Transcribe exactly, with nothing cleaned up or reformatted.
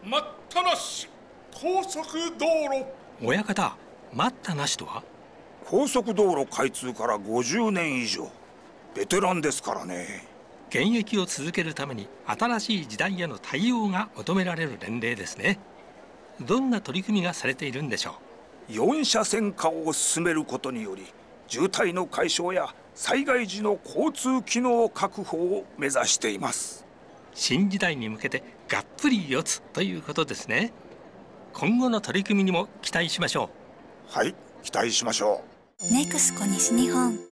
待ったなし高速道路。 親方、待ったなしとは？ 高速道路開通からごじゅうねん以上、ベテランですからね。 現役を続けるために新しい時代への対応が求められる年齢ですね。どんな取り組みがされているんでしょう。よん車線化を進めることにより、渋滞の解消や災害時の交通機能確保を目指しています。 新時代に向けてがっぷり四つということですね。今後の取り組みにも期待しましょう。はい、期待しましょう。 ネクスコ西日本。